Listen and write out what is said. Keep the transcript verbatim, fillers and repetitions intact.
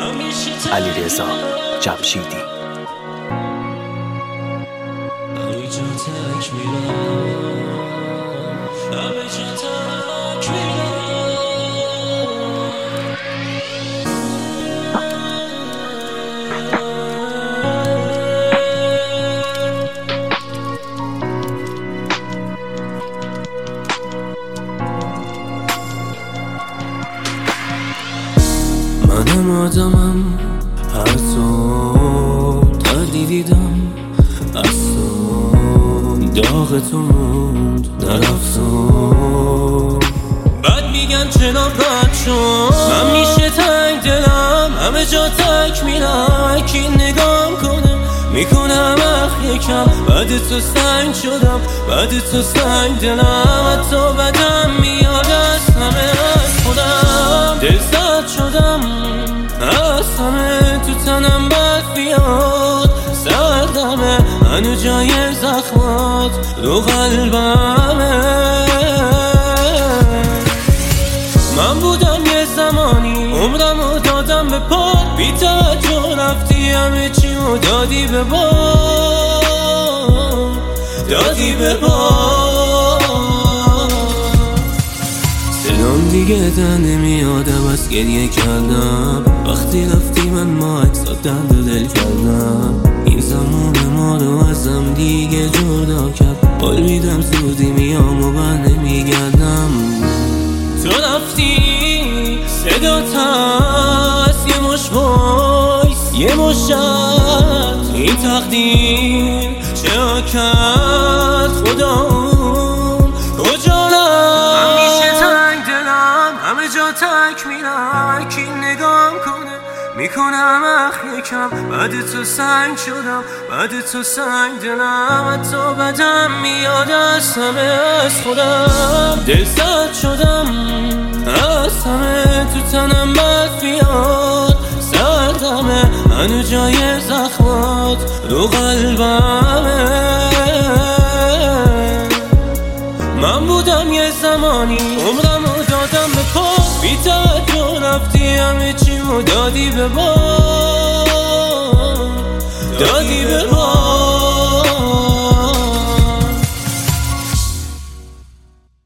علیرضا جمشیدی. منم آدمم، هر صبح دردی دیدم از تو، داغتون موند نرفتم. بعد میگن چرا بد شد، من میشه تنگ دلم، همه جا تک میرم، کی نگام کنه میکنم اخ یکم. بعد تو سنگ شدم، بعد تو سنگ دلم، حتی بدم میاد از همه از خودم. دل زد شدم از همه، تو تنم بد بیاد سردمه، هنو جای زخمات رو قلبمه. من بودم یه زمانی عمرمو دادم به پات، بی توجه رفتی همه چیمو دادی به باد، دادی به باد. صدام دیگه در نمیادم از گریه کردم، وقتی رفتی من ما اکسات درد و دل کردم. این زمان ما رو ازم دیگه جدا کرد، قول میدم زودی میام و بر نمیگردم. تو رفتی صدات هست، یه مش وایس یه مش شد، این تقدیر چه کرد خدا اون کجا رفت. من میشه تنگ دلم، همه جا تک میرم، کی نگام کنه میکنم اخ یکم. بعد تو سنگ شدم، بعد تو سنگ دلم، حتی بدم میاد از همه از خودم. دل زد شدم از همه، تو تنم بد بیاد سردمه، هنو جای زخمات رو قلبمه. من بودم یه زمانی عمرمو دادم به پات، بی توجه رفتی همه چیمو دادی به باد، دادی به باد.